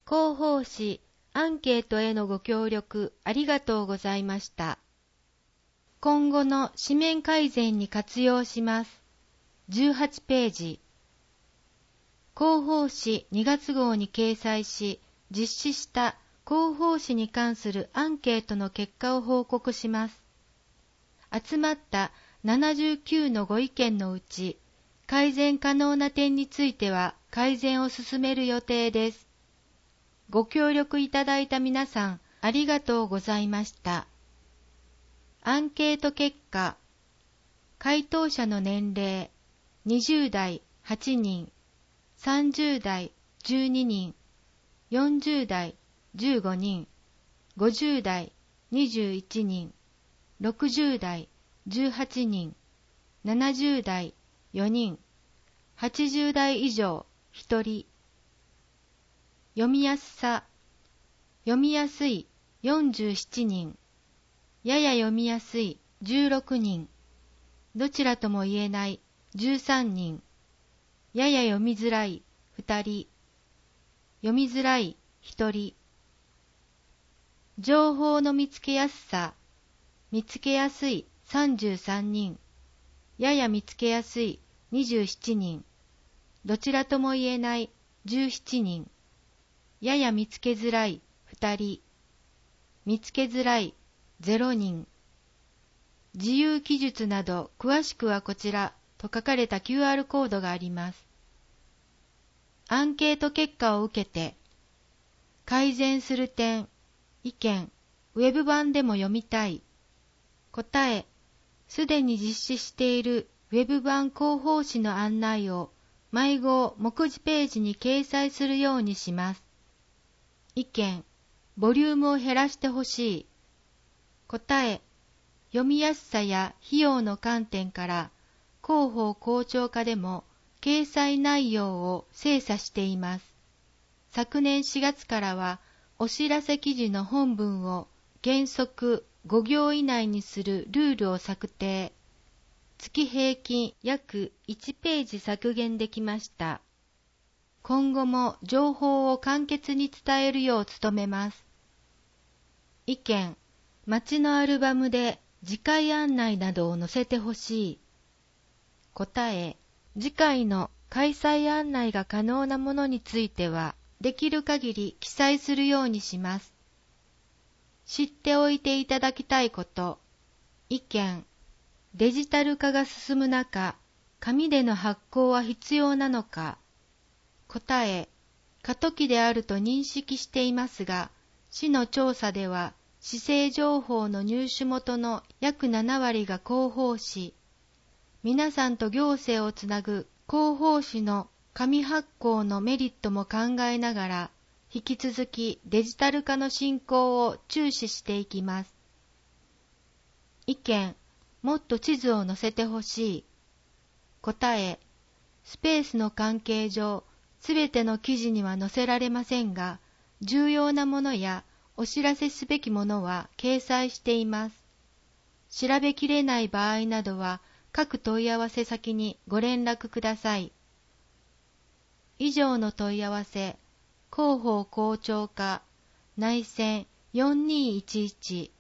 広報誌アンケートへのご協力ありがとうございました。今後の紙面改善に活用します。18ページ。広報誌2月号に掲載し、実施した広報誌に関するアンケートの結果を報告します。集まった79のご意見のうち、改善可能な点については改善を進める予定です。ご協力いただいた皆さん、ありがとうございました。アンケート結果、回答者の年齢、20代8人、30代12人、40代15人、50代21人、60代18人、70代4人、80代以上1人。読みやすさ、読みやすい47人、やや読みやすい16人、どちらとも言えない13人、やや読みづらい2人、読みづらい1人。情報の見つけやすさ、見つけやすい33人、やや見つけやすい27人、どちらとも言えない17人、やや見つけづらい2人、見つけづらい0人。自由記述など詳しくはこちらと書かれた QR コードがあります。アンケート結果を受けて、改善する点、意見、ウェブ版でも読みたい。答え、すでに実施しているウェブ版広報誌の案内を毎号目次ページに掲載するようにします。意見、ボリュームを減らしてほしい。答え、読みやすさや費用の観点から広報好調化でも掲載内容を精査しています。昨年4月からはお知らせ記事の本文を原則5行以内にするルールを策定。月平均約1ページ削減できました。今後も情報を簡潔に伝えるよう努めます。意見、街のアルバムで次回案内などを載せてほしい。答え、次回の開催案内が可能なものについては、できる限り記載するようにします。知っておいていただきたいこと。意見、デジタル化が進む中、紙での発行は必要なのか。答え、過渡期であると認識していますが、市の調査では、市政情報の入手元の約7割が広報誌。皆さんと行政をつなぐ広報誌の紙発行のメリットも考えながら、引き続きデジタル化の進行を注視していきます。意見、もっと地図を載せてほしい。答え、スペースの関係上、すべての記事には載せられませんが、重要なものやお知らせすべきものは掲載しています。調べきれない場合などは、各問い合わせ先にご連絡ください。以上の問い合わせ、広報好調化、内線4211